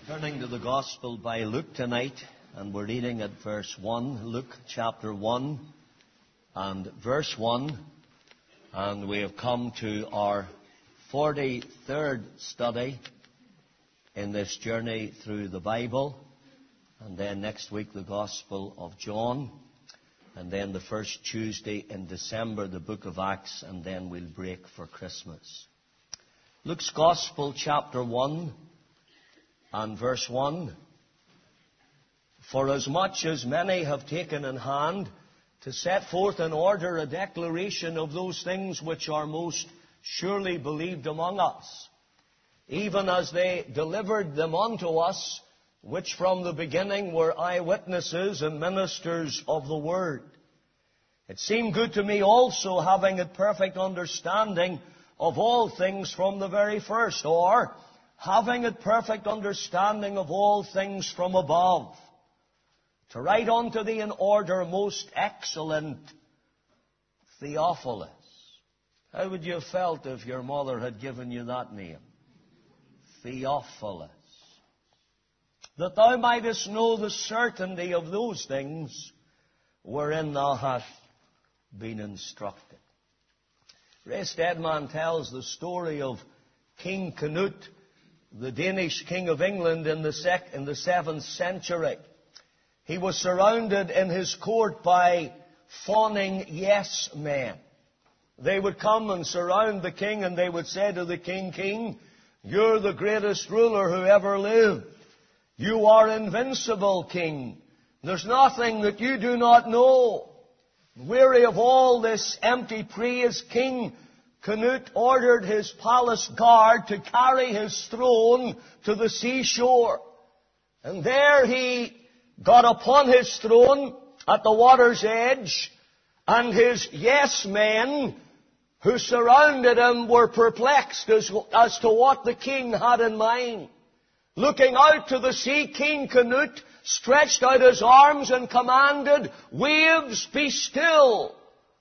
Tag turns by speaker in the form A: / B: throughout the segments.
A: Turning to the Gospel by Luke tonight, and we're reading at verse 1, Luke chapter 1 and verse 1, and we have come to our 43rd study in this journey through the Bible, and then next week the Gospel of John, and then the first Tuesday in December the book of Acts, and then we'll break for Christmas. Luke's Gospel chapter 1 and verse 1. For as much as many have taken in hand to set forth in order a declaration of those things which are most surely believed among us, even as they delivered them unto us, which from the beginning were eyewitnesses and ministers of the word. It seemed good to me also, having a perfect understanding of all things from the very first, or having a perfect understanding of all things from above, to write unto thee in order, most excellent Theophilus. How would you have felt if your mother had given you that name? Theophilus. That thou mightest know the certainty of those things wherein thou hast been instructed. Ray Stedman tells the story of King Canute, the Danish king of England in the 7th century. He was surrounded in his court by fawning yes men. They would come and surround the king, and they would say to the king, King, you're the greatest ruler who ever lived. You are invincible, king. There's nothing that you do not know. Weary of all this empty praise, King Canute ordered his palace guard to carry his throne to the seashore. And there he got upon his throne at the water's edge, and his yes men who surrounded him were perplexed as to what the king had in mind. Looking out to the sea, King Canute stretched out his arms and commanded, waves, be still,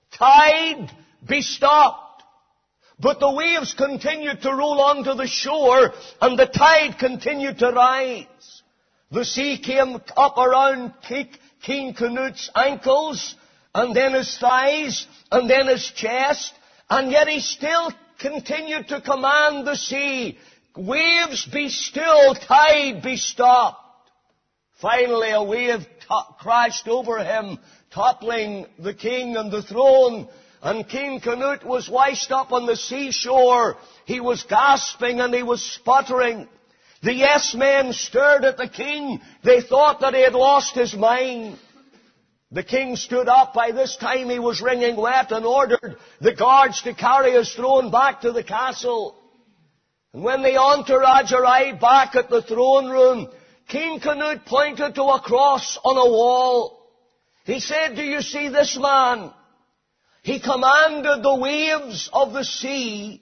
A: tide, be stopped. But the waves continued to roll onto the shore, and the tide continued to rise. The sea came up around King Canute's ankles, and then his thighs, and then his chest, and yet he still continued to command the sea, waves, be still, tide, be stopped. Finally, a wave crashed over him, toppling the king and the throne, and King Canute was washed up on the seashore. He was gasping and he was sputtering. The yes men stared at the king. They thought that he had lost his mind. The king stood up. By this time he was wringing wet, and ordered the guards to carry his throne back to the castle. And when the entourage arrived back at the throne room, King Canute pointed to a cross on a wall. He said, do you see this man? He commanded the waves of the sea.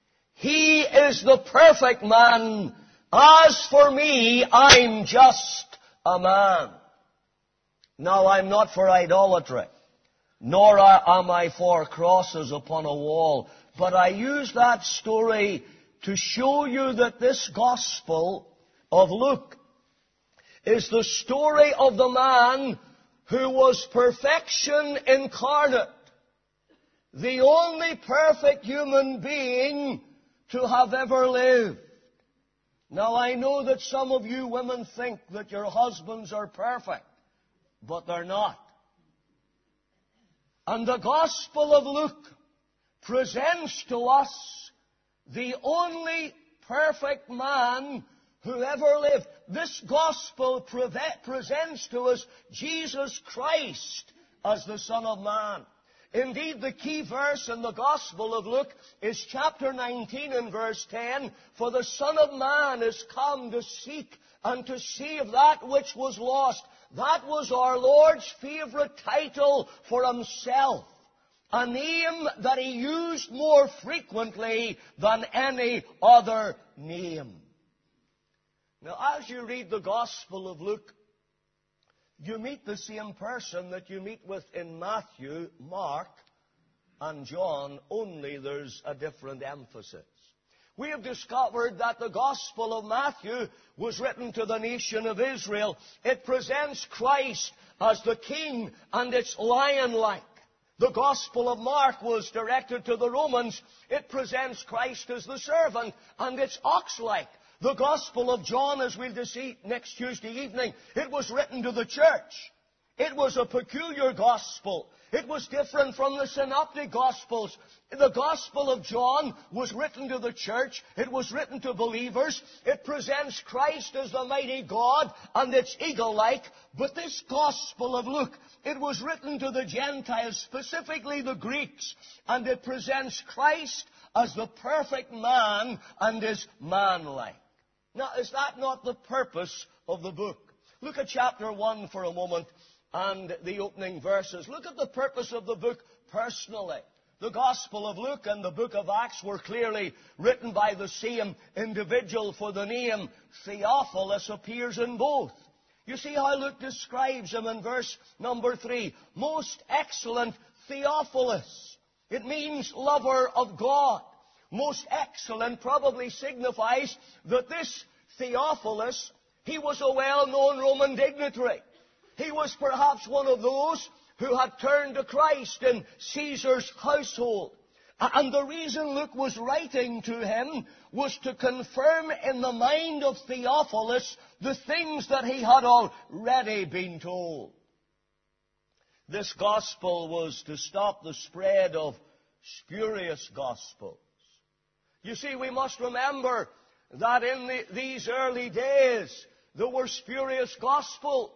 A: He is the perfect man. As for me, I'm just a man. Now, I'm not for idolatry, nor am I for crosses upon a wall. But I use that story to show you that this Gospel of Luke is the story of the man who was perfection incarnate. The only perfect human being to have ever lived. Now, I know that some of you women think that your husbands are perfect, but they're not. And the Gospel of Luke presents to us the only perfect man who ever lived. This Gospel presents to us Jesus Christ as the Son of Man. Indeed, the key verse in the Gospel of Luke is chapter 19 and verse 10. For the Son of Man is come to seek and to save that which was lost. That was our Lord's favorite title for himself. A name that he used more frequently than any other name. Now, as you read the Gospel of Luke, you meet the same person that you meet with in Matthew, Mark, and John, only there's a different emphasis. We have discovered that the Gospel of Matthew was written to the nation of Israel. It presents Christ as the king, and it's lion-like. The Gospel of Mark was directed to the Romans. It presents Christ as the servant, and it's ox-like. The Gospel of John, as we'll see next Tuesday evening, it was written to the church. It was a peculiar gospel. It was different from the synoptic gospels. The Gospel of John was written to the church. It was written to believers. It presents Christ as the mighty God, and it's eagle-like. But this Gospel of Luke, it was written to the Gentiles, specifically the Greeks, and it presents Christ as the perfect man and is man-like. Now, is that not the purpose of the book? Look at chapter 1 for a moment and the opening verses. Look at the purpose of the book personally. The Gospel of Luke and the book of Acts were clearly written by the same individual, for the name Theophilus appears in both. You see how Luke describes him in verse number 3. Most excellent Theophilus. It means lover of God. Most excellent probably signifies that this Theophilus, he was a well-known Roman dignitary. He was perhaps one of those who had turned to Christ in Caesar's household. And the reason Luke was writing to him was to confirm in the mind of Theophilus the things that he had already been told. This gospel was to stop the spread of spurious gospels. You see, we must remember that in these early days there were spurious gospels.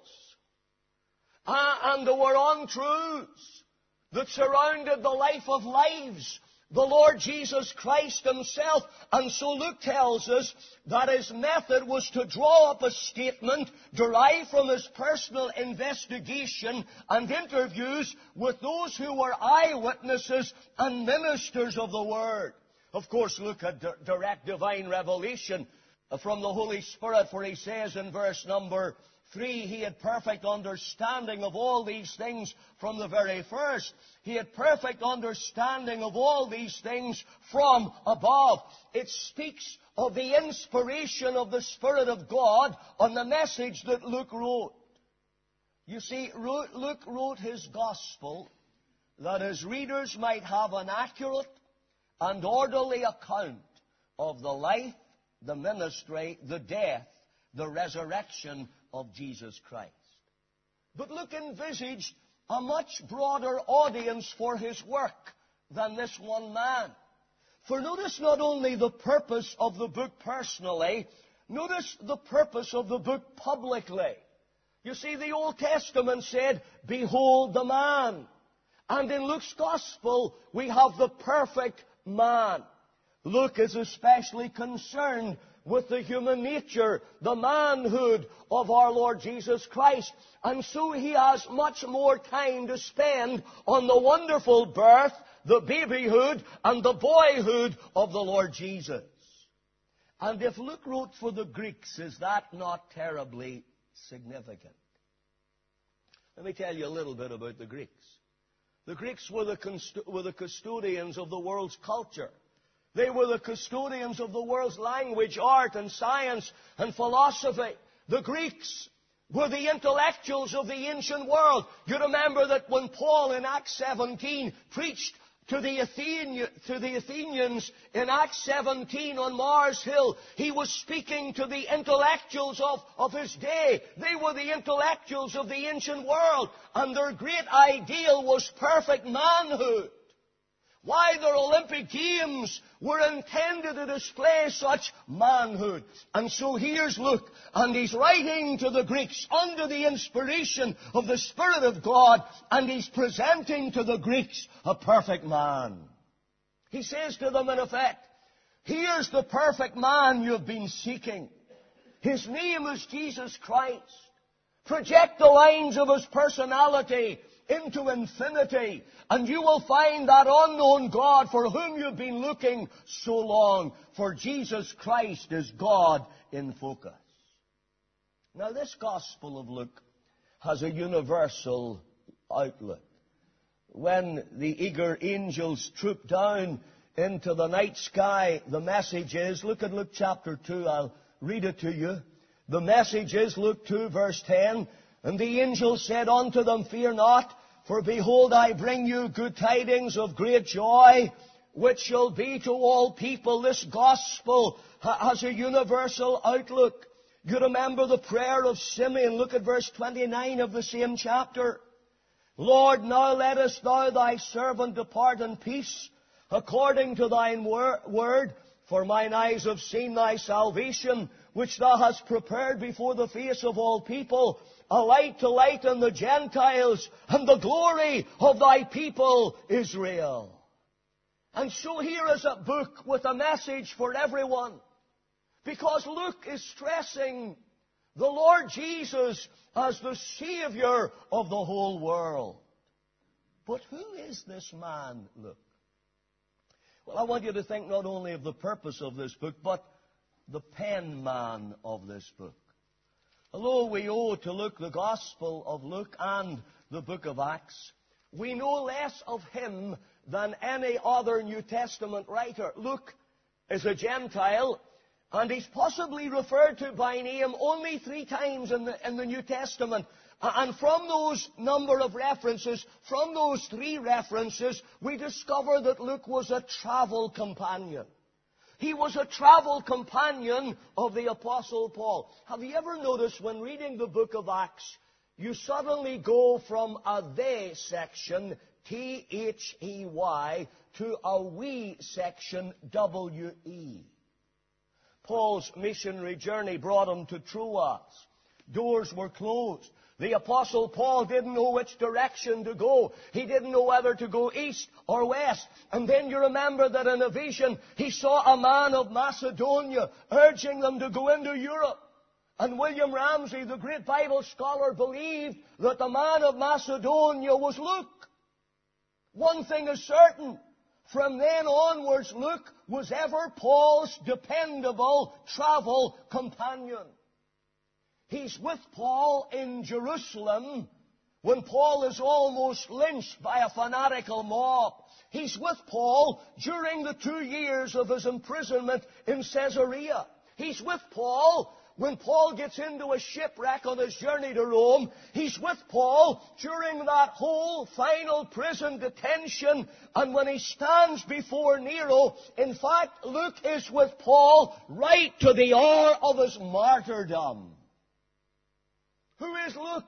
A: And there were untruths that surrounded the life of lives, the Lord Jesus Christ himself. And so Luke tells us that his method was to draw up a statement derived from his personal investigation and interviews with those who were eyewitnesses and ministers of the Word. Of course, Luke had direct divine revelation from the Holy Spirit, for he says in verse number 3, he had perfect understanding of all these things from the very first. He had perfect understanding of all these things from above. It speaks of the inspiration of the Spirit of God on the message that Luke wrote. You see, Luke wrote his gospel that his readers might have an accurate and orderly account of the life, the ministry, the death, the resurrection of Jesus Christ. But Luke envisaged a much broader audience for his work than this one man. For notice not only the purpose of the book personally, notice the purpose of the book publicly. You see, the Old Testament said, "Behold the man." And in Luke's Gospel, we have the perfect man. Luke is especially concerned with the human nature, the manhood of our Lord Jesus Christ. And so he has much more time to spend on the wonderful birth, the babyhood, and the boyhood of the Lord Jesus. And if Luke wrote for the Greeks, is that not terribly significant? Let me tell you a little bit about the Greeks. The Greeks were the custodians of the world's culture. They were the custodians of the world's language, art, and science, and philosophy. The Greeks were the intellectuals of the ancient world. You remember that when Paul in Acts 17 preached to the Athenians in Acts 17 on Mars Hill, he was speaking to the intellectuals of his day. They were the intellectuals of the ancient world, and their great ideal was perfect manhood. Why, their Olympic Games were intended to display such manhood. And so here's Luke, and he's writing to the Greeks under the inspiration of the Spirit of God, and he's presenting to the Greeks a perfect man. He says to them, in effect, here's the perfect man you've been seeking. His name is Jesus Christ. Project the lines of his personality into infinity, and you will find that unknown God for whom you've been looking so long. For Jesus Christ is God in focus. Now, this Gospel of Luke has a universal outlook. When the eager angels troop down into the night sky. The message is, look at Luke chapter 2, I'll read it to you. The message is Luke 2 verse 10, and the angel said unto them, Fear not, for behold, I bring you good tidings of great joy, which shall be to all people. This gospel has a universal outlook. You remember the prayer of Simeon. Look at verse 29 of the same chapter. Lord, now lettest thou thy servant depart in peace, according to thine word, for mine eyes have seen thy salvation, which thou hast prepared before the face of all people, a light to lighten the Gentiles, and the glory of thy people Israel. And so here is a book with a message for everyone, because Luke is stressing the Lord Jesus as the Savior of the whole world. But who is this man, Luke? Well, I want you to think not only of the purpose of this book, but the penman of this book. Although we owe to Luke the Gospel of Luke and the book of Acts, we know less of him than any other New Testament writer. Luke is a Gentile, and he's possibly referred to by name only 3 times in the New Testament. And from those number of references, from those 3 references, we discover that Luke was a travel companion. He was a travel companion of the Apostle Paul. Have you ever noticed when reading the book of Acts, you suddenly go from a they section, T-H-E-Y, to a we section, W-E? Paul's missionary journey brought him to Troas. Doors were closed. The Apostle Paul didn't know which direction to go. He didn't know whether to go east or west. And then you remember that in a vision, he saw a man of Macedonia urging them to go into Europe. And William Ramsey, the great Bible scholar, believed that the man of Macedonia was Luke. One thing is certain. From then onwards, Luke was ever Paul's dependable travel companion. He's with Paul in Jerusalem when Paul is almost lynched by a fanatical mob. He's with Paul during the 2 years of his imprisonment in Caesarea. He's with Paul when Paul gets into a shipwreck on his journey to Rome. He's with Paul during that whole final prison detention, and when he stands before Nero. In fact, Luke is with Paul right to the hour of his martyrdom. Who is Luke?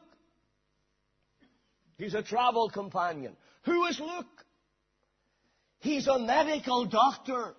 A: He's a travel companion. Who is Luke? He's a medical doctor.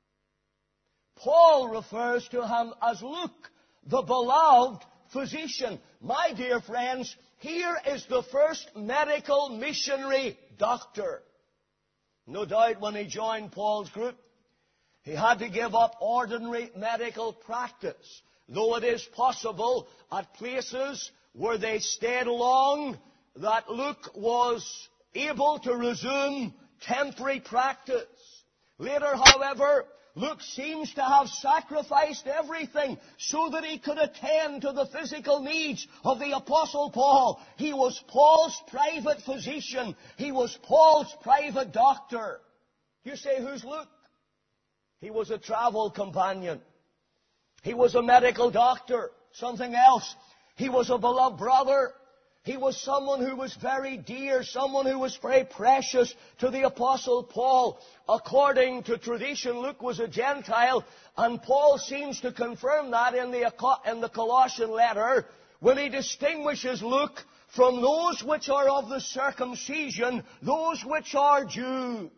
A: Paul refers to him as Luke, the beloved physician. My dear friends, here is the first medical missionary doctor. No doubt when he joined Paul's group, he had to give up ordinary medical practice, though it is possible at places where they stayed long that Luke was able to resume temporary practice. Later, however, Luke seems to have sacrificed everything so that he could attend to the physical needs of the Apostle Paul. He was Paul's private physician. He was Paul's private doctor. You say, who's Luke? He was a travel companion. He was a medical doctor. Something else. He was a beloved brother. He was someone who was very dear, someone who was very precious to the Apostle Paul. According to tradition, Luke was a Gentile, and Paul seems to confirm that in the Colossian letter when he distinguishes Luke from those which are of the circumcision, those which are Jews.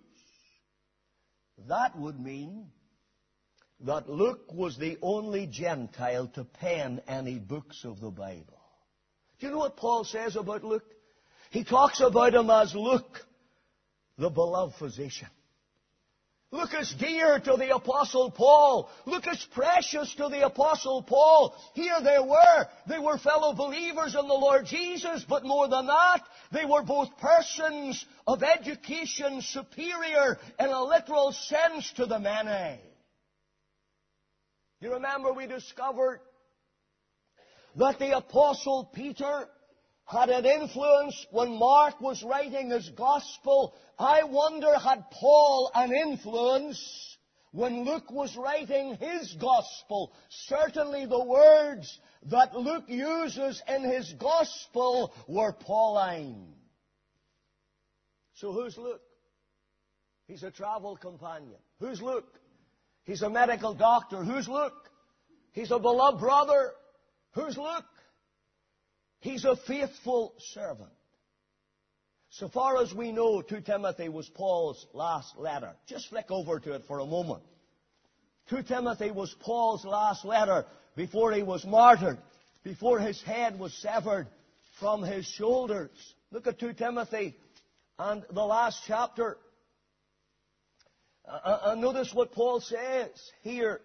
A: That would mean that Luke was the only Gentile to pen any books of the Bible. Do you know what Paul says about Luke? He talks about him as Luke, the beloved physician. Luke is dear to the Apostle Paul. Luke is precious to the Apostle Paul. Here they were fellow believers in the Lord Jesus, but more than that, they were both persons of education superior in a literal sense to the many. You remember we discovered that the Apostle Peter had an influence when Mark was writing his gospel. I wonder, had Paul an influence when Luke was writing his gospel? Certainly the words that Luke uses in his gospel were Pauline. So who's Luke? He's a travel companion. Who's Luke? He's a medical doctor. Who's Luke? He's a beloved brother. Who's Luke? He's a faithful servant. So far as we know, 2 Timothy was Paul's last letter. Just flick over to it for a moment. 2 Timothy was Paul's last letter before he was martyred, before his head was severed from his shoulders. Look at 2 Timothy and the last chapter. And notice what Paul says here.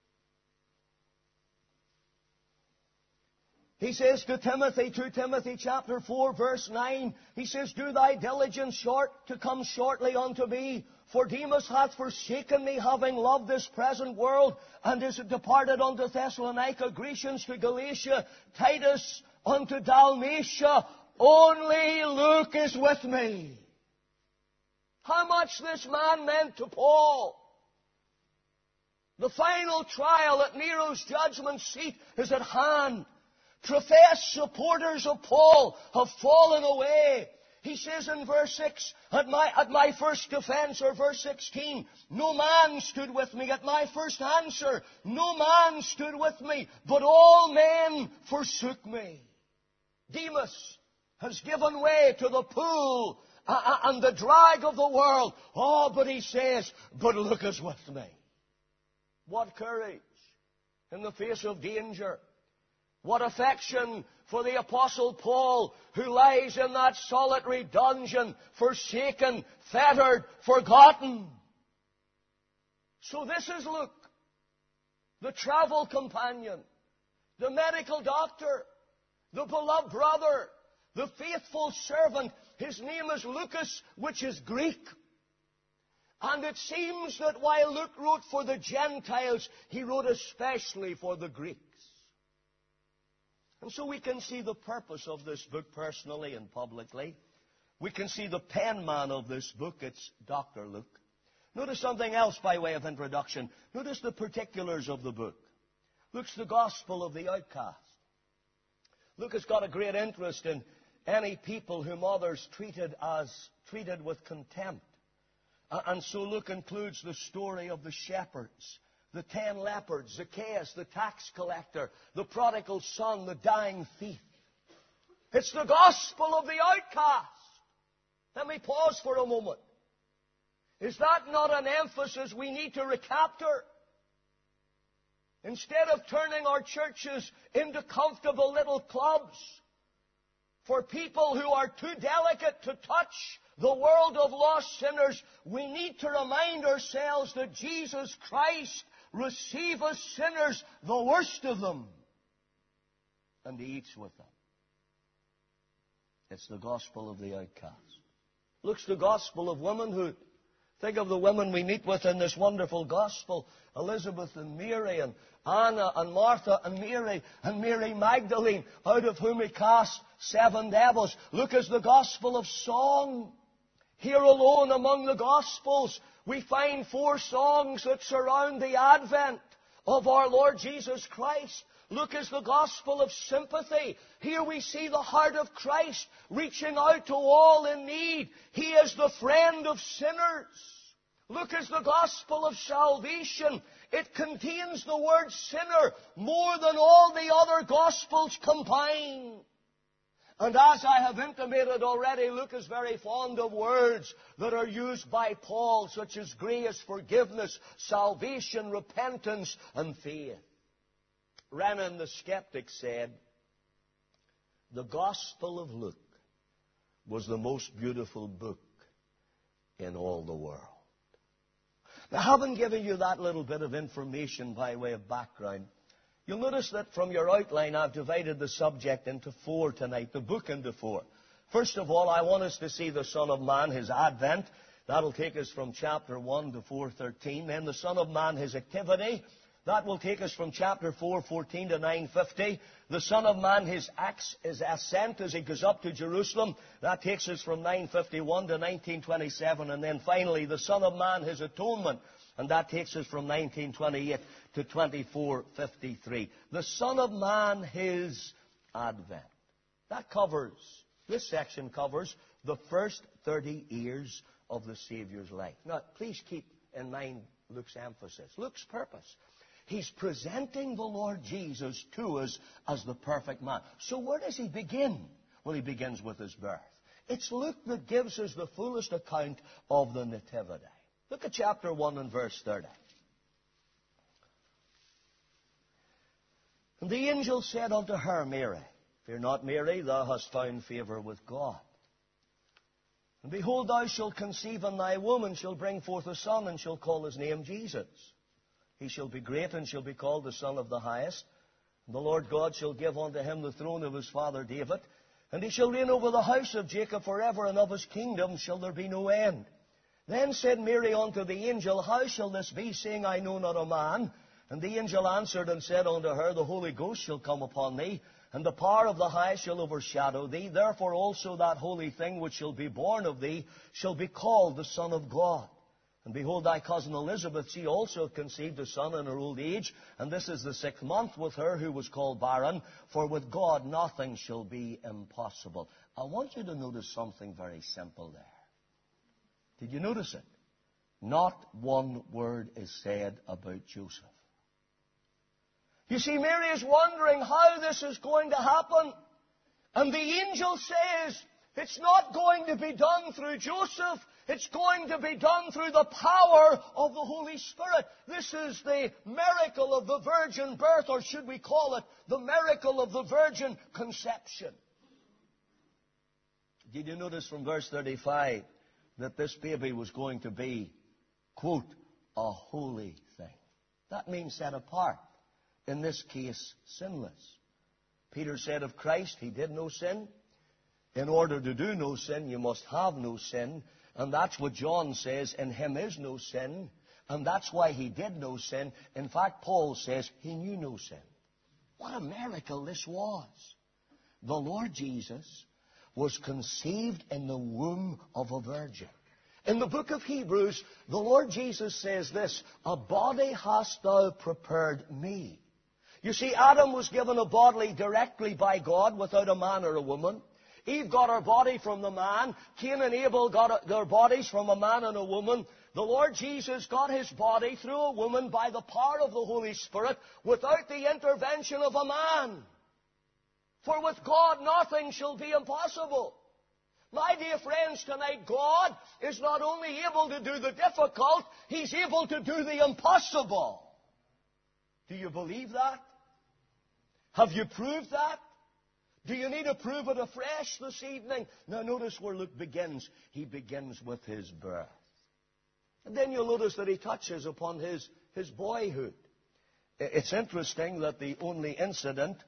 A: He says to Timothy, 2 Timothy chapter 4, verse 9, he says, Do thy diligence short to come shortly unto me, for Demas hath forsaken me, having loved this present world, and is departed unto Thessalonica, Grecians to Galatia, Titus unto Dalmatia. Only Luke is with me. How much this man meant to Paul. The final trial at Nero's judgment seat is at hand. Professed supporters of Paul have fallen away. He says in verse 6, at my first defense, or verse 16, no man stood with me. At my first answer, no man stood with me, but all men forsook me. Demas has given way to the pull and the drag of the world. Oh, but he says, but Luke is with me. What courage in the face of danger. What affection for the Apostle Paul, who lies in that solitary dungeon, forsaken, fettered, forgotten. So this is Luke, the travel companion, the medical doctor, the beloved brother, the faithful servant. His name is Lucas, which is Greek. And it seems that while Luke wrote for the Gentiles, he wrote especially for the Greeks. And so we can see the purpose of this book personally and publicly. We can see the penman of this book. It's Dr. Luke. Notice something else by way of introduction. Notice the particulars of the book. Luke's the gospel of the outcast. Luke has got a great interest in any people whom others treated with contempt. And so Luke includes the story of the shepherds, the 10 lepers, Zacchaeus, the tax collector, the prodigal son, the dying thief. It's the gospel of the outcast. Let me pause for a moment. Is that not an emphasis we need to recapture? Instead of turning our churches into comfortable little clubs for people who are too delicate to touch the world of lost sinners, we need to remind ourselves that Jesus Christ receiveth sinners, the worst of them, and He eats with them. It's the gospel of the outcast. Luke's the gospel of womanhood. Think of the women we meet with in this wonderful gospel. Elizabeth and Mary and Anna and Martha and Mary Magdalene, out of whom He cast 7 devils. Luke is the gospel of song. Here alone among the Gospels, we find 4 songs that surround the advent of our Lord Jesus Christ. Luke is the gospel of sympathy. Here we see the heart of Christ reaching out to all in need. He is the friend of sinners. Luke is the gospel of salvation. It contains the word sinner more than all the other gospels combined. And as I have intimated already, Luke is very fond of words that are used by Paul, such as grace, forgiveness, salvation, repentance, and faith. Renan the skeptic said, the Gospel of Luke was the most beautiful book in all the world. Now, having given you that little bit of information by way of background, you'll notice that from your outline, I've divided the subject into 4 tonight, the book into 4. First of all, I want us to see the Son of Man, His advent. That'll take us from chapter 1 to 4:13. Then the Son of Man, His activity. That will take us from chapter 4:14 to 9:50. The Son of Man, his ascent as he goes up to Jerusalem. That takes us from 9:51 to 19:27. And then finally, the Son of Man, his atonement. And that takes us from 19:28 to 24:53. The Son of Man, his advent. This section covers the first 30 years of the Savior's life. Now, please keep in mind Luke's emphasis, Luke's purpose. He's presenting the Lord Jesus to us as the perfect man. So where does he begin? Well, he begins with his birth. It's Luke that gives us the fullest account of the Nativity. Look at chapter 1 and verse 30. And the angel said unto her, Mary, fear not, Mary, thou hast found favor with God. And behold, thou shalt conceive in thy womb, and shall bring forth a son, and shall call his name Jesus. He shall be great, and shall be called the Son of the Highest. And the Lord God shall give unto him the throne of his father David, and he shall reign over the house of Jacob forever, and of his kingdom shall there be no end. Then said Mary unto the angel, How shall this be, seeing I know not a man? And the angel answered and said unto her, The Holy Ghost shall come upon thee, and the power of the Highest shall overshadow thee. Therefore also that holy thing which shall be born of thee shall be called the Son of God. And behold, thy cousin Elizabeth, she also conceived a son in her old age, and this is the 6th month with her who was called barren, for with God nothing shall be impossible. I want you to notice something very simple there. Did you notice it? Not one word is said about Joseph. You see, Mary is wondering how this is going to happen. And the angel says, it's not going to be done through Joseph. It's going to be done through the power of the Holy Spirit. This is the miracle of the virgin birth, or should we call it the miracle of the virgin conception. Did you notice from verse 35 that this baby was going to be, quote, a holy thing? That means set apart. In this case, sinless. Peter said of Christ, he did no sin. In order to do no sin, you must have no sin. And that's what John says, in him is no sin. And that's why he did no sin. In fact, Paul says he knew no sin. What a miracle this was. The Lord Jesus was conceived in the womb of a virgin. In the book of Hebrews, the Lord Jesus says this, a body hast thou prepared me. You see, Adam was given a body directly by God without a man or a woman. Eve got her body from the man. Cain and Abel got their bodies from a man and a woman. The Lord Jesus got his body through a woman by the power of the Holy Spirit without the intervention of a man. For with God nothing shall be impossible. My dear friends, tonight God is not only able to do the difficult, He's able to do the impossible. Do you believe that? Have you proved that? Do you need to prove it afresh this evening? Now notice where Luke begins. He begins with his birth. And then you'll notice that he touches upon his boyhood. It's interesting that the only incident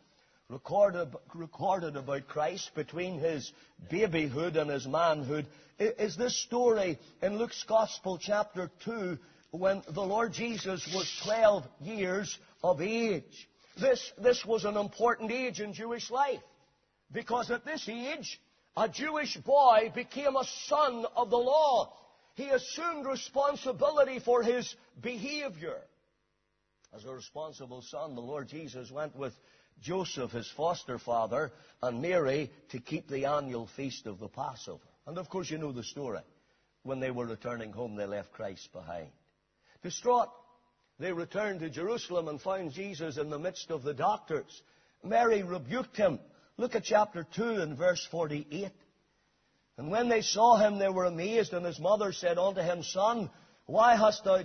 A: recorded about Christ between his babyhood and his manhood is this story in Luke's Gospel, chapter 2, when the Lord Jesus was 12 years of age. This was an important age in Jewish life, because at this age, a Jewish boy became a son of the law. He assumed responsibility for his behavior. As a responsible son, the Lord Jesus went with Joseph, his foster father, and Mary to keep the annual feast of the Passover. And of course you know the story. When they were returning home, they left Christ behind. Distraught, they returned to Jerusalem and found Jesus in the midst of the doctors. Mary rebuked him. Look at chapter 2 and verse 48. And when they saw him, they were amazed, and his mother said unto him, Son, why hast thou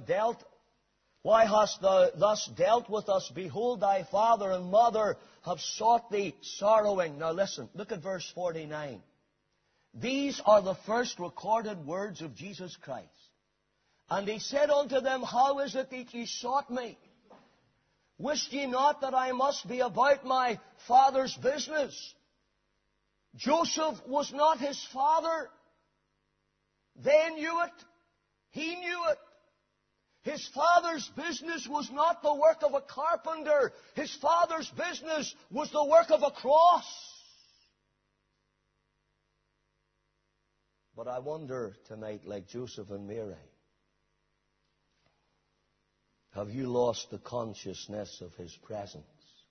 A: thus dealt with us? Behold, thy father and mother have sought thee sorrowing. Now listen, look at verse 49. These are the first recorded words of Jesus Christ. And he said unto them, How is it that ye sought me? Wist ye not that I must be about my father's business? Joseph was not his father. They knew it. He knew it. His Father's business was not the work of a carpenter. His Father's business was the work of a cross. But I wonder tonight, like Joseph and Mary, have you lost the consciousness of His presence?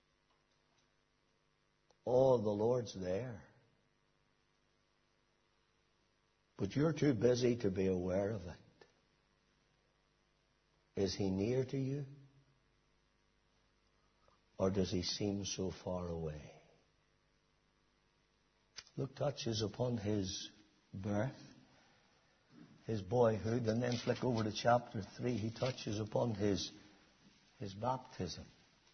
A: Oh, the Lord's there. But you're too busy to be aware of it. Is He near to you? Or does He seem so far away? Look, touches upon His birth, His boyhood, and then flick over to chapter 3. He touches upon His baptism.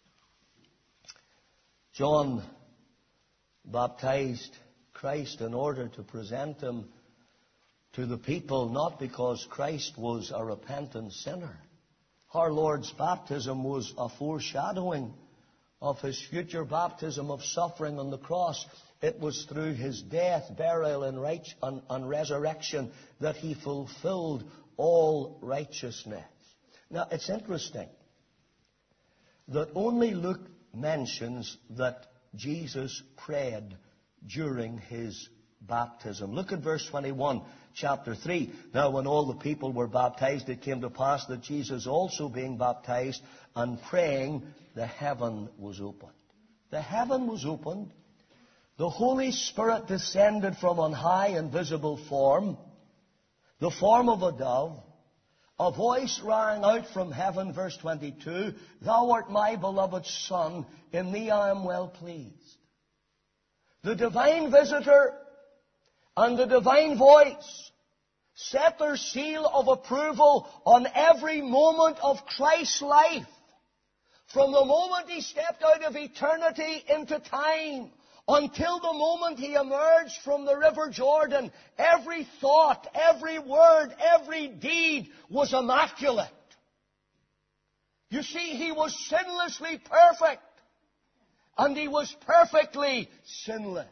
A: John baptized Christ in order to present Him to the people, not because Christ was a repentant sinner. Our Lord's baptism was a foreshadowing of His future baptism of suffering on the cross. It was through His death, burial, and resurrection that He fulfilled all righteousness. Now, it's interesting that only Luke mentions that Jesus prayed during His baptism. Look at verse 21, chapter 3. Now, when all the people were baptized, it came to pass that Jesus also being baptized and praying, the heaven was opened. The heaven was opened. The Holy Spirit descended from on high in visible form, the form of a dove. A voice rang out from heaven, verse 22, Thou art my beloved Son, in Thee I am well pleased. The divine visitor and the divine voice set their seal of approval on every moment of Christ's life. From the moment He stepped out of eternity into time until the moment He emerged from the River Jordan, every thought, every word, every deed was immaculate. You see, He was sinlessly perfect, and He was perfectly sinless.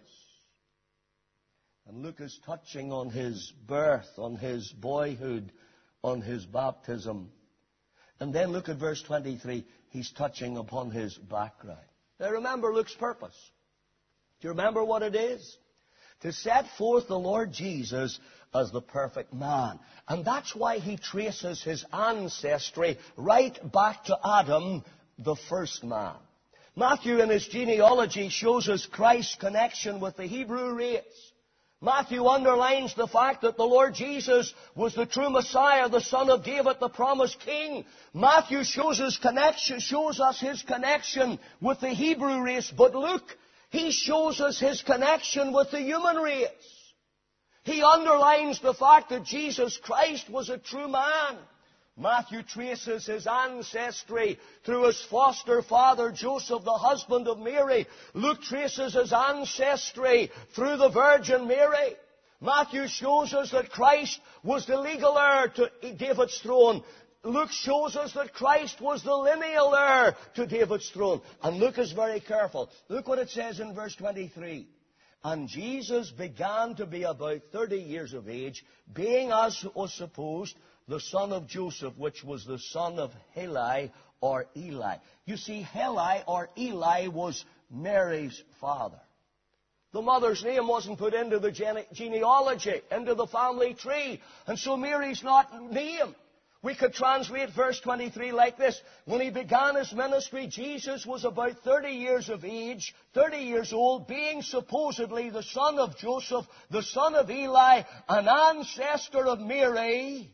A: And Luke is touching on His birth, on His boyhood, on His baptism. And then look at verse 23. He's touching upon His background. Now remember Luke's purpose. Do you remember what it is? To set forth the Lord Jesus as the perfect man. And that's why he traces his ancestry right back to Adam, the first man. Matthew in his genealogy shows us Christ's connection with the Hebrew race. Matthew underlines the fact that the Lord Jesus was the true Messiah, the Son of David, the promised King. Matthew shows us his connection with the Hebrew race. But Luke, he shows us his connection with the human race. He underlines the fact that Jesus Christ was a true man. Matthew traces his ancestry through his foster father, Joseph, the husband of Mary. Luke traces his ancestry through the Virgin Mary. Matthew shows us that Christ was the legal heir to David's throne. Luke shows us that Christ was the lineal heir to David's throne. And Luke is very careful. Look what it says in verse 23. And Jesus began to be about 30 years of age, being, as was supposed, the son of Joseph, which was the son of Heli or Eli. You see, Heli or Eli was Mary's father. The mother's name wasn't put into the genealogy, into the family tree. And so Mary's not named. We could translate verse 23 like this. When he began his ministry, Jesus was about 30 years of age, 30 years old, being supposedly the son of Joseph, the son of Eli, an ancestor of Mary.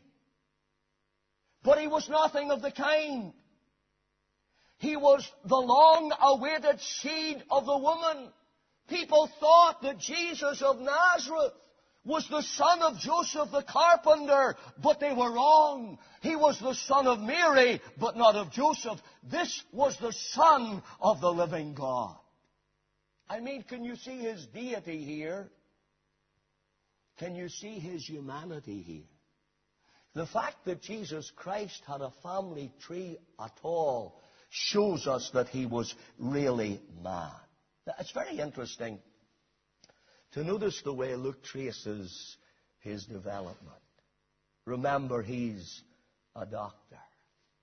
A: But he was nothing of the kind. He was the long-awaited seed of the woman. People thought that Jesus of Nazareth was the son of Joseph the carpenter, but they were wrong. He was the son of Mary, but not of Joseph. This was the Son of the living God. I mean, can you see his deity here? Can you see his humanity here? The fact that Jesus Christ had a family tree at all shows us that he was really man. Now, it's very interesting to notice the way Luke traces his development. Remember, he's a doctor.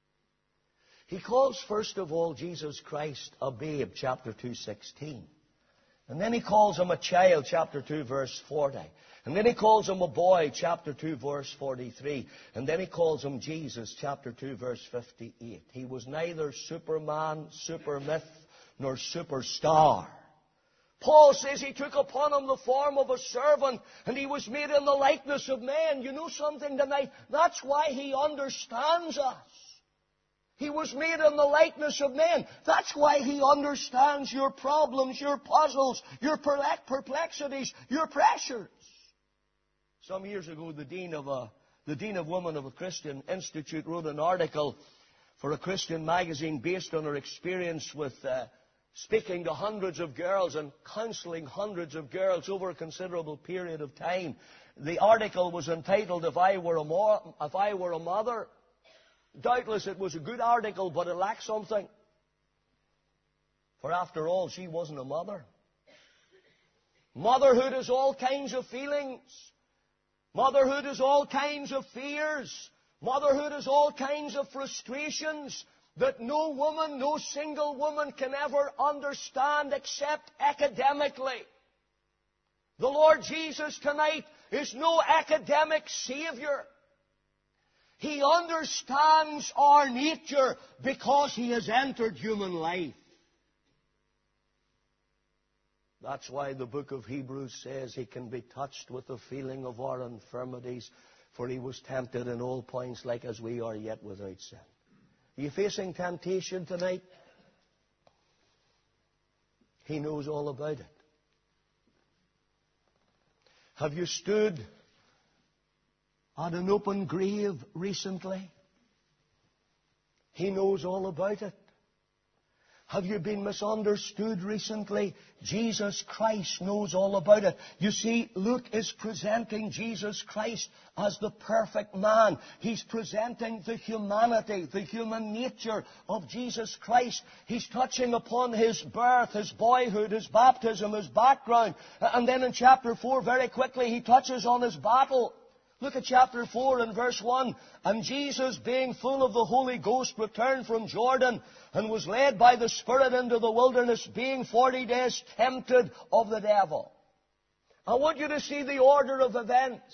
A: He calls, first of all, Jesus Christ a babe, chapter 2:16. And then he calls him a child, chapter 2, verse 40. And then he calls him a boy, chapter 2, verse 43. And then he calls him Jesus, chapter 2, verse 58. He was neither Superman, super myth, nor superstar. Paul says he took upon him the form of a servant, and he was made in the likeness of man. You know something tonight? That's why he understands us. He was made in the likeness of man. That's why he understands your problems, your puzzles, your perplexities, your pressures. Some years ago, the dean of women of a Christian institute wrote an article for a Christian magazine based on her experience with speaking to hundreds of girls and counseling hundreds of girls over a considerable period of time. The article was entitled, If I Were a Mother. Doubtless it was a good article, but it lacked something. For after all, she wasn't a mother. Motherhood is all kinds of feelings. Motherhood is all kinds of fears. Motherhood is all kinds of frustrations that no woman, no single woman can ever understand except academically. The Lord Jesus tonight is no academic savior. He understands our nature because He has entered human life. That's why the book of Hebrews says He can be touched with the feeling of our infirmities, for He was tempted in all points like as we are, yet without sin. Are you facing temptation tonight? He knows all about it. Have you stood at an open grave recently? He knows all about it. Have you been misunderstood recently? Jesus Christ knows all about it. You see, Luke is presenting Jesus Christ as the perfect man. He's presenting the humanity, the human nature of Jesus Christ. He's touching upon His birth, His boyhood, His baptism, His background. And then in chapter 4, very quickly, He touches on His battle. Look at chapter 4 and verse 1. And Jesus, being full of the Holy Ghost, returned from Jordan and was led by the Spirit into the wilderness, being 40 days tempted of the devil. I want you to see the order of events.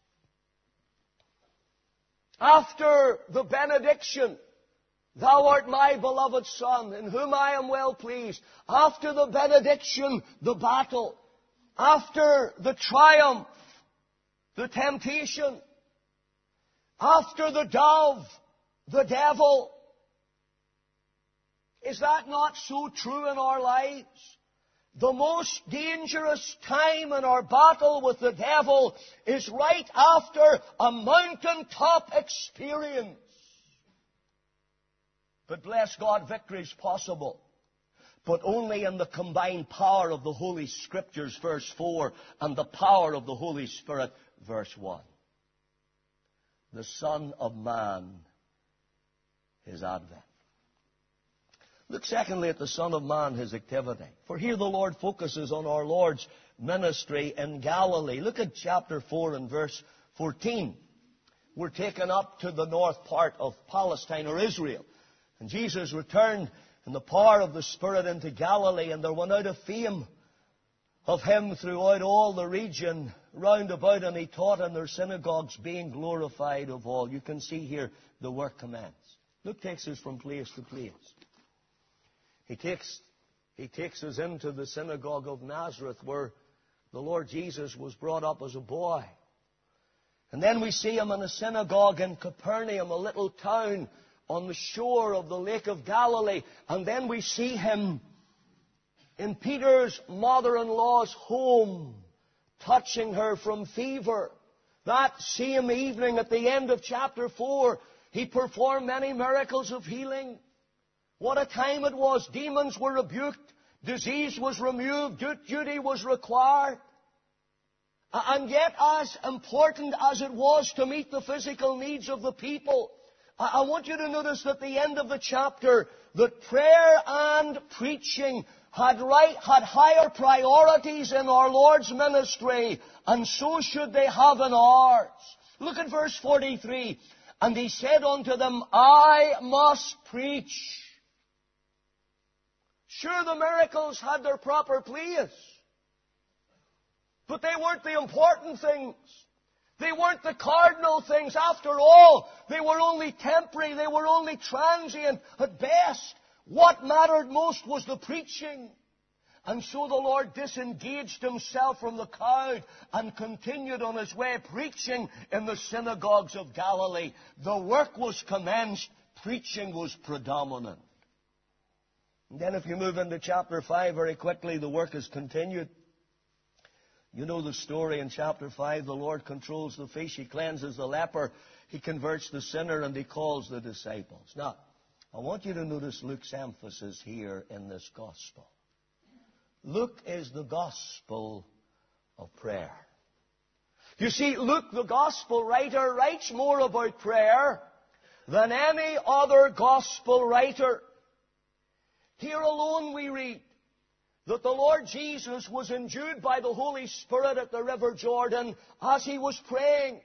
A: After the benediction, Thou art my beloved Son, in whom I am well pleased. After the benediction, the battle. After the triumph, the temptation. After the dove, the devil. Is that not so true in our lives? The most dangerous time in our battle with the devil is right after a mountaintop experience. But bless God, victory is possible. But only in the combined power of the Holy Scriptures, verse 4, and the power of the Holy Spirit, verse 1. The Son of Man is Advent. Look secondly at the Son of Man, His activity. For here the Lord focuses on our Lord's ministry in Galilee. Look at chapter 4 and verse 14. We're taken up to the north part of Palestine or Israel. And Jesus returned in the power of the Spirit into Galilee, and there went out a fame of Him throughout all the region round about, and He taught in their synagogues, being glorified of all. You can see here the work commenced. Luke takes us from place to place. He takes us into the synagogue of Nazareth, where the Lord Jesus was brought up as a boy. And then we see Him in a synagogue in Capernaum, a little town on the shore of the Lake of Galilee. And then we see Him in Peter's mother-in-law's home, touching her from fever. That same evening at the end of chapter 4, He performed many miracles of healing. What a time it was. Demons were rebuked. Disease was removed. Duty was required. And yet, as important as it was to meet the physical needs of the people, I want you to notice at the end of the chapter that prayer and preaching had higher priorities in our Lord's ministry, and so should they have in ours. Look at verse 43. And he said unto them, I must preach. Sure, the miracles had their proper place. But they weren't the important things. They weren't the cardinal things. After all, they were only temporary. They were only transient at best. What mattered most was the preaching. And so the Lord disengaged himself from the crowd and continued on his way preaching in the synagogues of Galilee. The work was commenced. Preaching was predominant. And then if you move into chapter 5 very quickly, the work is continued. You know the story in chapter 5. The Lord controls the fish. He cleanses the leper. He converts the sinner, and he calls the disciples. Now, I want you to notice Luke's emphasis here in this gospel. Luke is the gospel of prayer. You see, Luke, the gospel writer, writes more about prayer than any other gospel writer. Here alone we read that the Lord Jesus was endued by the Holy Spirit at the River Jordan as he was praying.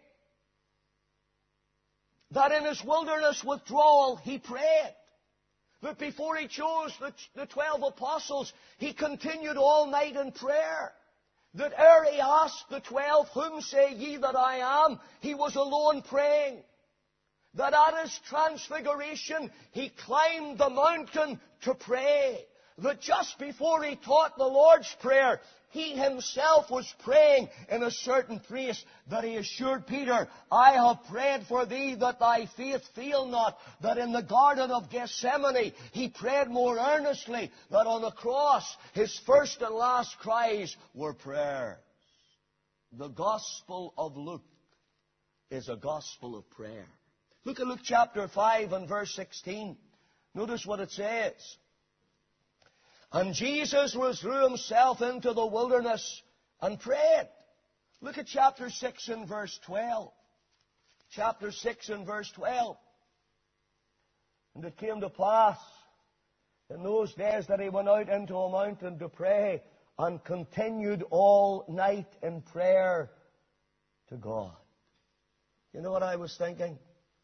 A: That in his wilderness withdrawal he prayed. That before he chose the 12 apostles, he continued all night in prayer. That ere he asked the 12, whom say ye that I am? He was alone praying. That at his transfiguration, he climbed the mountain to pray. That just before he taught the Lord's Prayer, he himself was praying in a certain place, that he assured Peter, I have prayed for thee that thy faith fail not. That in the Garden of Gethsemane, he prayed more earnestly. That on the cross, his first and last cries were prayers. The Gospel of Luke is a gospel of prayer. Look at Luke chapter 5 and verse 16. Notice what it says. And Jesus withdrew himself into the wilderness and prayed. Look at chapter 6 and verse 12. Chapter 6 and verse 12. And it came to pass in those days that he went out into a mountain to pray and continued all night in prayer to God. You know what I was thinking?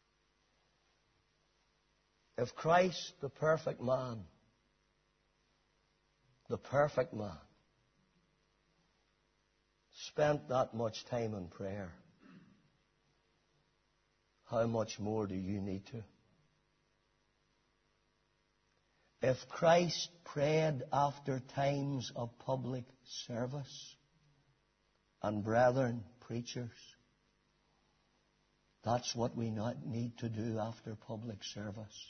A: If Christ, the perfect man, spent that much time in prayer, how much more do you need to? If Christ prayed after times of public service, and brethren, preachers, that's what we not need to do after public service.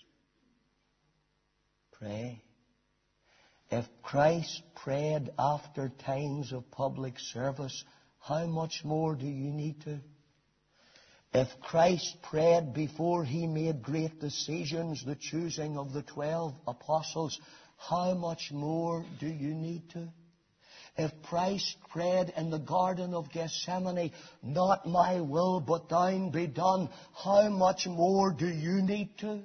A: Pray. If Christ prayed after times of public service, how much more do you need to? If Christ prayed before he made great decisions, the choosing of the 12 apostles, how much more do you need to? If Christ prayed in the Garden of Gethsemane, not my will but thine be done, how much more do you need to?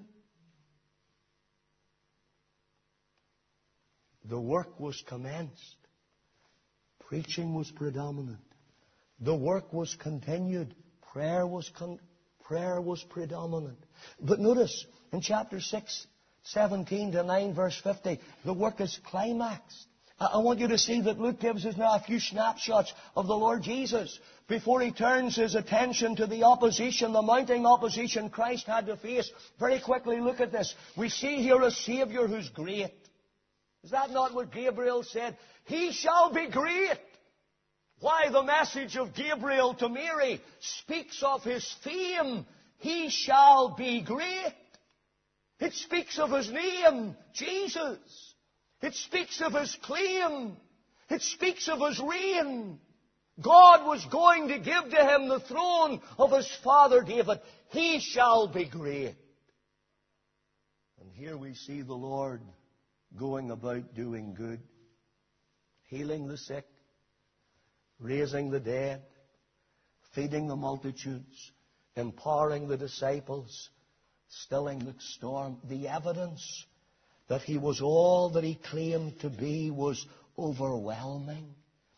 A: The work was commenced. Preaching was predominant. The work was continued. Prayer was predominant. But notice, in chapter 6, 17 to 9, verse 50, the work is climaxed. I want you to see that Luke gives us now a few snapshots of the Lord Jesus before he turns his attention to the opposition, the mounting opposition Christ had to face. Very quickly, look at this. We see here a Savior who's great. Is that not what Gabriel said? He shall be great. Why, the message of Gabriel to Mary speaks of his fame. He shall be great. It speaks of his name, Jesus. It speaks of his claim. It speaks of his reign. God was going to give to him the throne of his father David. He shall be great. And here we see the Lord going about doing good, healing the sick, raising the dead, feeding the multitudes, empowering the disciples, stilling the storm. The evidence that he was all that he claimed to be was overwhelming.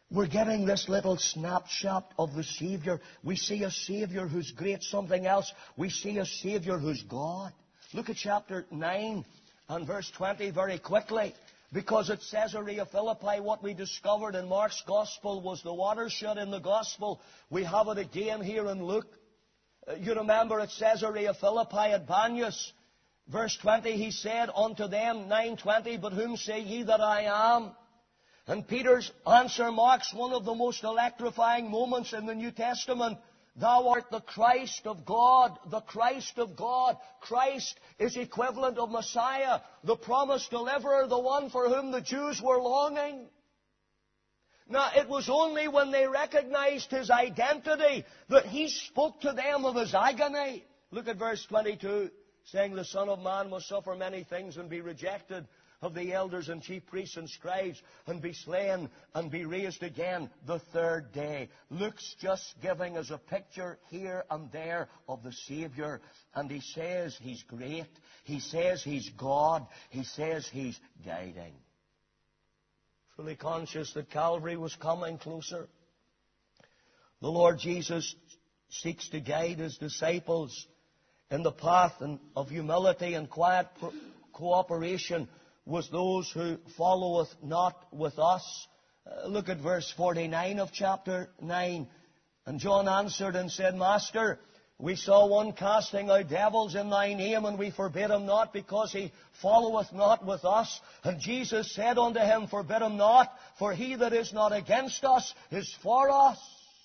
A: We're getting this little snapshot of the Savior. We see a Savior who's great. Something else. We see a Savior who's God. Look at chapter 9 and verse 20 very quickly. Because at Caesarea Philippi, what we discovered in Mark's Gospel was the watershed in the Gospel. We have it again here in Luke. You remember at Caesarea Philippi at Banyas, verse 20, he said unto them, 9:20, but whom say ye that I am? And Peter's answer marks one of the most electrifying moments in the New Testament. Thou art the Christ of God, the Christ of God. Christ is equivalent of Messiah, the promised deliverer, the one for whom the Jews were longing. Now, it was only when they recognized His identity that He spoke to them of His agony. Look at verse 22, saying, the Son of Man must suffer many things and be rejected of the elders and chief priests and scribes, and be slain and be raised again the third day. Luke's just giving us a picture here and there of the Savior. And he says He's great. He says He's God. He says He's guiding. Fully conscious that Calvary was coming closer, the Lord Jesus seeks to guide His disciples in the path of humility and quiet cooperation with those who followeth not with us. Look at verse 49 of chapter 9. And John answered and said, Master, we saw one casting out devils in thy name, and we forbid him not, because he followeth not with us. And Jesus said unto him, Forbid him not, for he that is not against us is for us.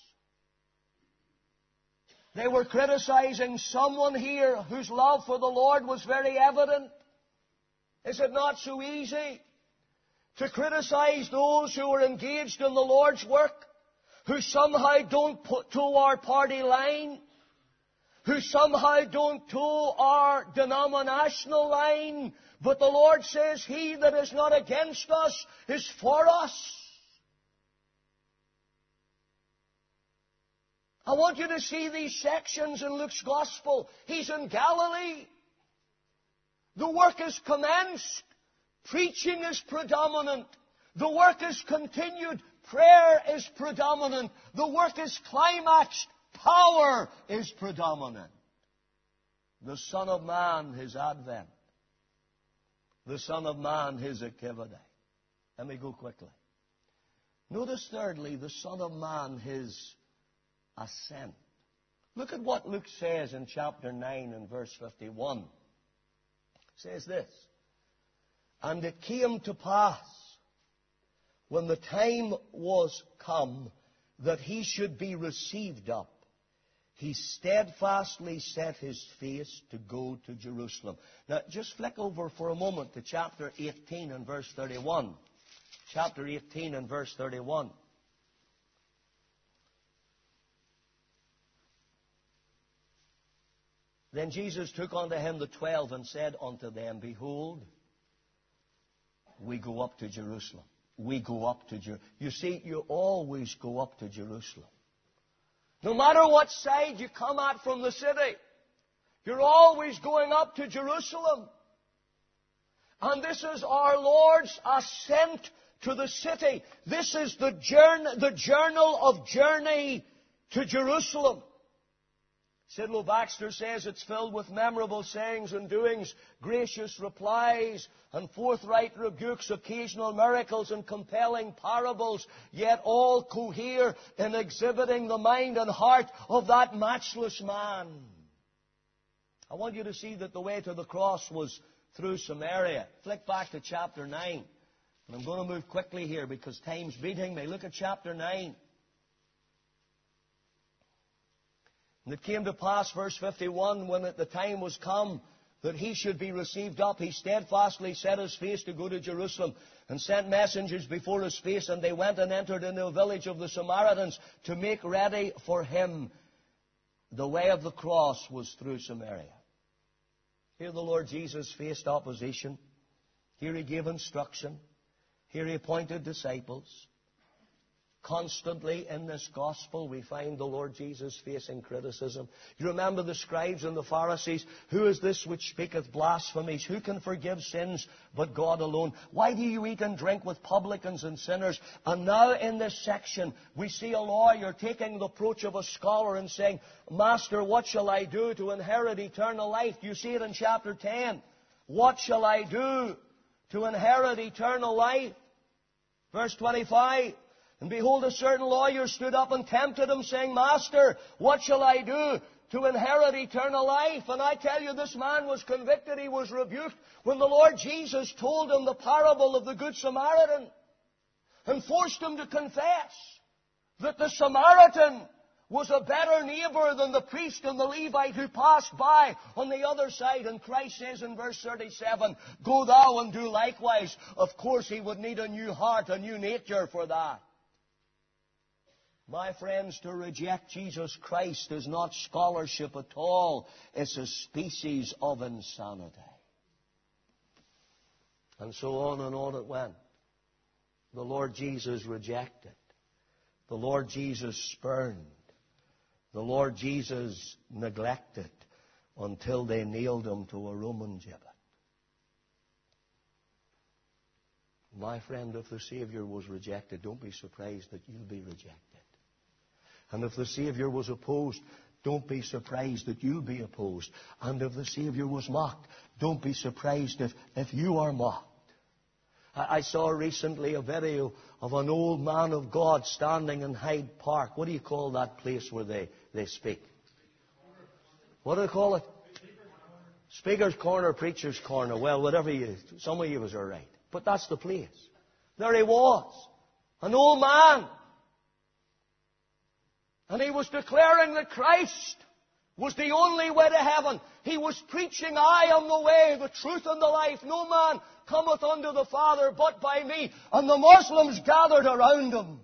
A: They were criticizing someone here whose love for the Lord was very evident. Is it not so easy to criticize those who are engaged in the Lord's work, who somehow don't toe our party line, who somehow don't toe our denominational line, but the Lord says, He that is not against us is for us. I want you to see these sections in Luke's Gospel. He's in Galilee. The work is commenced. Preaching is predominant. The work is continued. Prayer is predominant. The work is climaxed. Power is predominant. The Son of Man, His advent. The Son of Man, His activity. Let me go quickly. Notice thirdly, the Son of Man, His ascent. Look at what Luke says in chapter 9 and verse 51. Says this, And it came to pass, when the time was come that He should be received up, He steadfastly set His face to go to Jerusalem. Now, just flick over for a moment to chapter 18 and verse 31. Chapter 18 and verse 31. Then Jesus took unto Him the 12 and said unto them, Behold, we go up to Jerusalem. We go up to Jerusalem. You see, you always go up to Jerusalem. No matter what side you come at from the city, you're always going up to Jerusalem. And this is our Lord's ascent to the city. This is the journal of journey to Jerusalem. Sidlow Baxter says it's filled with memorable sayings and doings, gracious replies, and forthright rebukes, occasional miracles, and compelling parables, yet all cohere in exhibiting the mind and heart of that matchless man. I want you to see that the way to the cross was through Samaria. Flick back to chapter 9. And I'm going to move quickly here because time's beating me. Look at chapter 9. And it came to pass, verse 51, when at the time was come that He should be received up, He steadfastly set His face to go to Jerusalem, and sent messengers before His face, and they went and entered into a village of the Samaritans to make ready for Him. The way of the cross was through Samaria. Here the Lord Jesus faced opposition. Here He gave instruction. Here He appointed disciples. Constantly in this gospel, we find the Lord Jesus facing criticism. You remember the scribes and the Pharisees. Who is this which speaketh blasphemies? Who can forgive sins but God alone? Why do you eat and drink with publicans and sinners? And now in this section, we see a lawyer taking the approach of a scholar and saying, Master, what shall I do to inherit eternal life? You see it in chapter 10. What shall I do to inherit eternal life? Verse 25. And behold, a certain lawyer stood up and tempted him, saying, Master, what shall I do to inherit eternal life? And I tell you, this man was convicted, he was rebuked, when the Lord Jesus told him the parable of the Good Samaritan and forced him to confess that the Samaritan was a better neighbor than the priest and the Levite who passed by on the other side. And Christ says in verse 37, Go thou and do likewise. Of course, he would need a new heart, a new nature for that. My friends, to reject Jesus Christ is not scholarship at all. It's a species of insanity. And so on and on it went. The Lord Jesus rejected. The Lord Jesus spurned. The Lord Jesus neglected until they nailed him to a Roman gibbet. My friend, if the Savior was rejected, don't be surprised that you'll be rejected. And if the Savior was opposed, don't be surprised that you'll be opposed. And if the Savior was mocked, don't be surprised if you are mocked. I saw recently a video of an old man of God standing in Hyde Park. What do you call that place where they speak? What do they call it? Speaker's Corner, Preacher's Corner. Well, whatever some of you are right. But that's the place. There he was. An old man. And he was declaring that Christ was the only way to heaven. He was preaching, I am the way, the truth, and the life. No man cometh unto the Father but by me. And the Muslims gathered around him.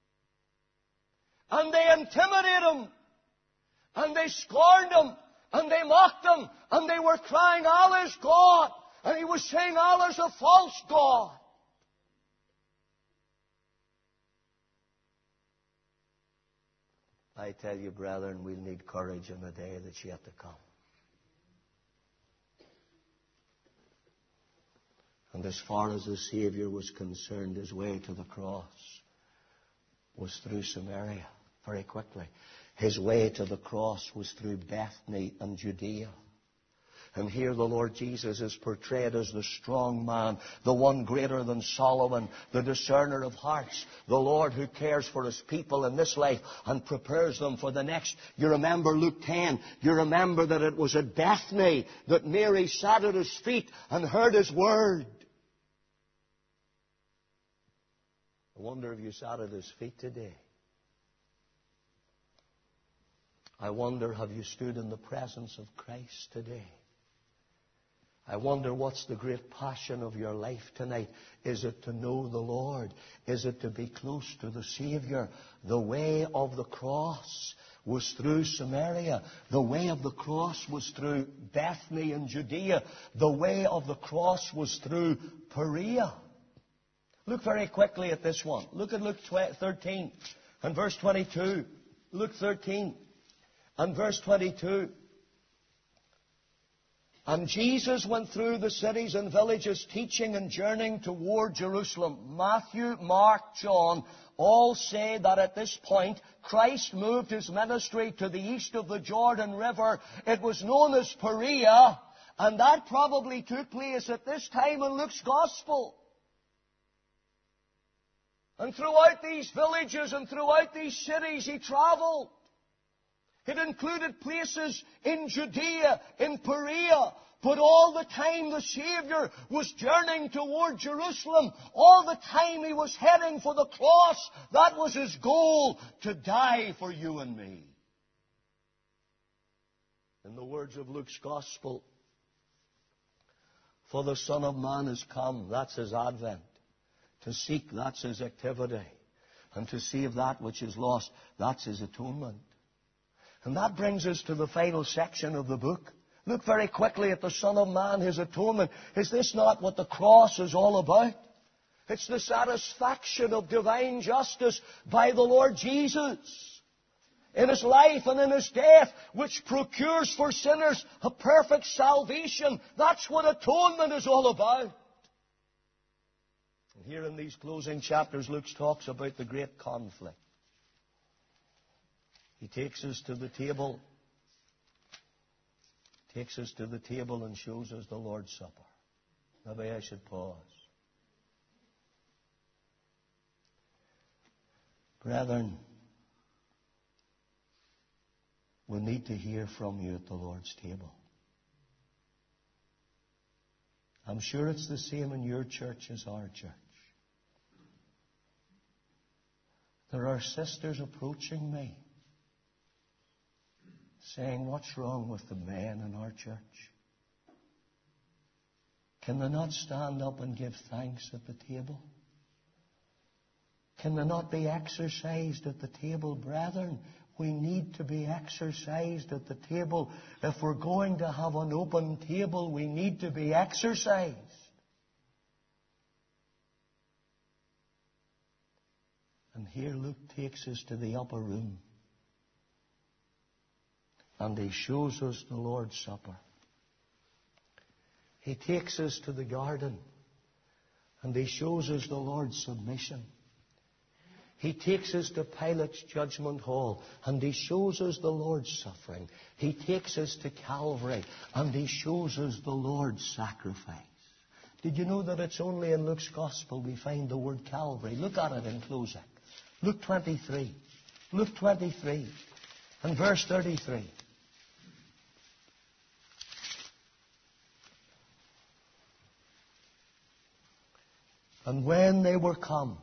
A: And they intimidated him. And they scorned him. And they mocked him. And they were crying, Allah is God. And he was saying, Allah is a false God. I tell you, brethren, we'll need courage in the day that's yet to come. And as far as the Savior was concerned, his way to the cross was through Samaria, very quickly. His way to the cross was through Bethany and Judea. And here the Lord Jesus is portrayed as the strong man, the one greater than Solomon, the discerner of hearts, the Lord who cares for his people in this life and prepares them for the next. You remember Luke 10. You remember that it was at Bethany that Mary sat at his feet and heard his word. I wonder if you sat at his feet today. I wonder, have you stood in the presence of Christ today? I wonder, what's the great passion of your life tonight? Is it to know the Lord? Is it to be close to the Savior? The way of the cross was through Samaria. The way of the cross was through Bethany in Judea. The way of the cross was through Perea. Look very quickly at this one. Look at Luke 13 and verse 22. Luke 13 and verse 22. And Jesus went through the cities and villages, teaching and journeying toward Jerusalem. Matthew, Mark, John all say that at this point, Christ moved his ministry to the east of the Jordan River. It was known as Perea, and that probably took place at this time in Luke's Gospel. And throughout these villages and throughout these cities, he traveled. It included places in Judea, in Perea. But all the time the Savior was journeying toward Jerusalem. All the time he was heading for the cross. That was his goal, to die for you and me. In the words of Luke's Gospel, for the Son of Man is come. That's his advent. To seek, that's his activity. And to save that which is lost, that's his atonement. And that brings us to the final section of the book. Look very quickly at the Son of Man, his atonement. Is this not what the cross is all about? It's the satisfaction of divine justice by the Lord Jesus in His life and in His death, which procures for sinners a perfect salvation. That's what atonement is all about. And here in these closing chapters, Luke talks about the great conflict. He takes us to the table. Takes us to the table and shows us the Lord's Supper. Maybe I should pause. Brethren, we need to hear from you at the Lord's table. I'm sure it's the same in your church as our church. There are sisters approaching me saying, what's wrong with the men in our church? Can they not stand up and give thanks at the table? Can they not be exercised at the table? Brethren, we need to be exercised at the table. If we're going to have an open table, we need to be exercised. And here Luke takes us to the upper room. And he shows us the Lord's Supper. He takes us to the garden. And he shows us the Lord's submission. He takes us to Pilate's judgment hall. And he shows us the Lord's suffering. He takes us to Calvary. And he shows us the Lord's sacrifice. Did you know that it's only in Luke's Gospel we find the word Calvary? Look at it in closing. Luke 23. Luke 23 and verse 33. And when they were come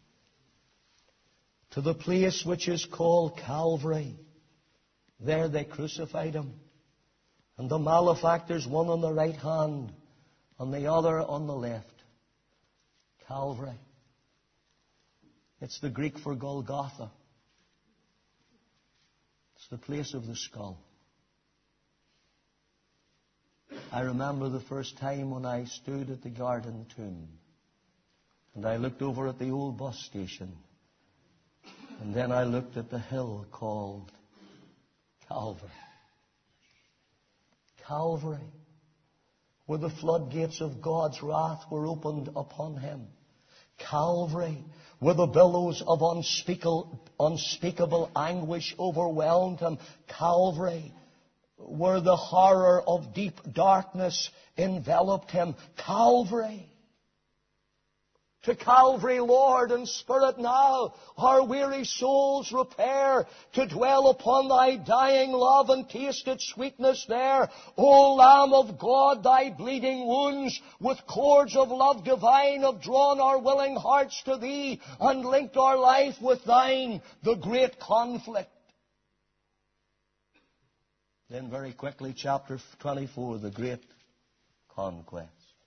A: to the place which is called Calvary, there they crucified him. And the malefactors, one on the right hand, and the other on the left. Calvary. It's the Greek for Golgotha. It's the place of the skull. I remember the first time when I stood at the Garden Tomb. And I looked over at the old bus station. And then I looked at the hill called Calvary. Calvary, where the floodgates of God's wrath were opened upon him. Calvary, where the billows of unspeakable anguish overwhelmed him. Calvary, where the horror of deep darkness enveloped him. Calvary. To Calvary, Lord, in spirit now, our weary souls repair, to dwell upon thy dying love and taste its sweetness there. O Lamb of God, thy bleeding wounds with cords of love divine have drawn our willing hearts to thee and linked our life with thine, the great conflict. Then very quickly, chapter 24, the great conquest.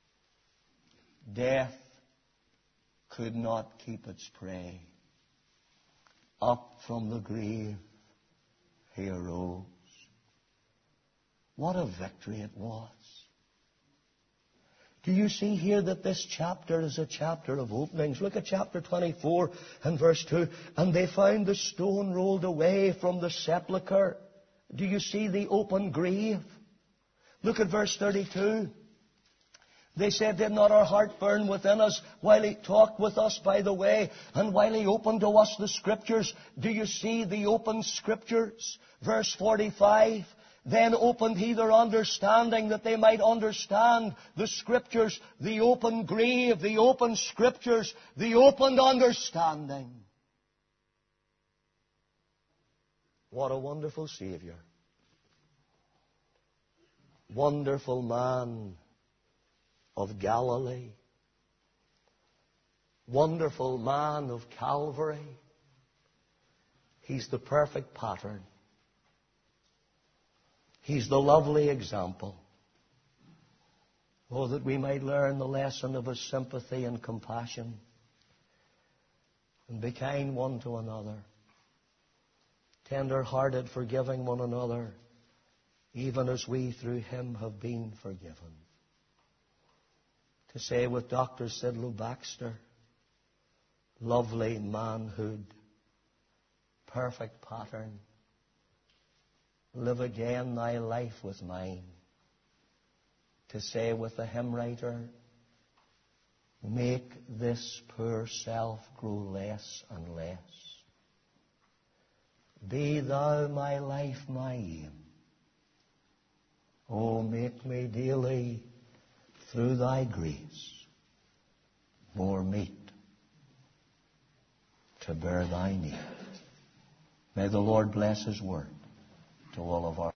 A: Death could not keep its prey. Up from the grave he arose. What a victory it was. Do you see here that this chapter is a chapter of openings? Look at chapter 24 and verse 2. And they found the stone rolled away from the sepulchre. Do you see the open grave? Look at verse 32. They said, did not our heart burn within us while he talked with us by the way, and while he opened to us the Scriptures? Do you see the open Scriptures? Verse 45, then opened he their understanding that they might understand the Scriptures, the open grave, the open Scriptures, the opened understanding. What a wonderful Savior. Wonderful man of Galilee. Wonderful man of Calvary. He's the perfect pattern. He's the lovely example. Oh, that we might learn the lesson of his sympathy and compassion and be kind one to another, tender-hearted, forgiving one another, even as we through him have been forgiven. To say with Dr. Sidlow Baxter, lovely manhood, perfect pattern. Live again thy life with mine. To say with the hymn writer, make this poor self grow less and less. Be thou my life, my aim. Oh, make me daily, through thy grace, more meet to bear thy name. May the Lord bless his word to all of our